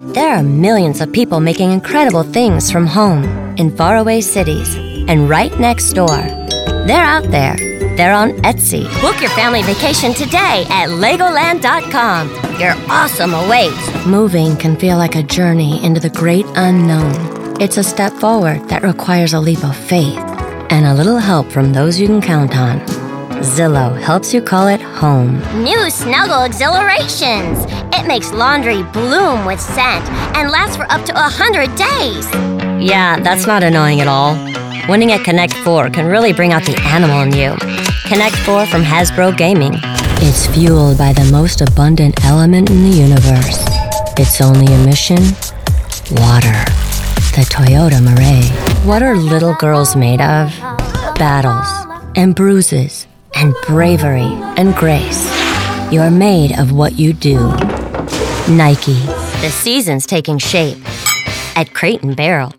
There are millions of people making incredible things from home in faraway cities. And right next door, they're out there. They're on Etsy. Book your family vacation today at Legoland.com. Your awesome awaits. Moving can feel like a journey into the great unknown. It's a step forward that requires a leap of faith and a little help from those you can count on. Zillow helps you call it home. New Snuggle Exhilarations. It makes laundry bloom with scent and lasts for up to 100 days. Yeah, that's not annoying at all. Winning at Connect 4 can really bring out the animal in you. Connect 4 from Hasbro Gaming. It's fueled by the most abundant element in the universe. Its only emission? Water. The Toyota Mirai. What are little girls made of? Battles and bruises and bravery and grace. You're made of what you do. Nike. The season's taking shape at Crate & Barrel.